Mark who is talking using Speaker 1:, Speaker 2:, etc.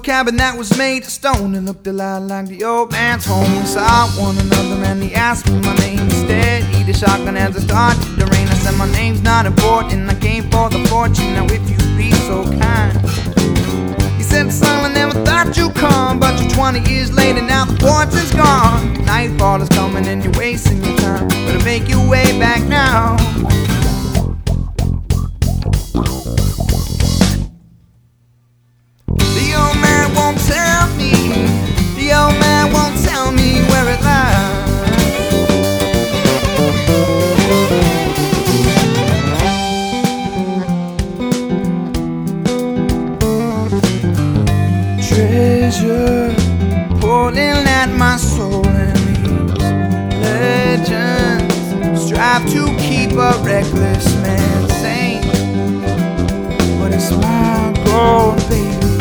Speaker 1: cabin that was made of stone. It looked a lot like the old man's home. We saw one another and he asked me my name instead. He the shotgun as I started to rain. I said my name's not important, I came for the fortune. Now if you'd be so kind. He said, son, I never thought you'd come, but you're 20 years later, now the fortune's gone. Nightfall is coming and you're wasting your time, better make your way back now. The old man won't tell me, the old man won't tell me where it lies. Treasure pulling at my soul, and these legends strive to keep a reckless man sane. But it's my goal, baby.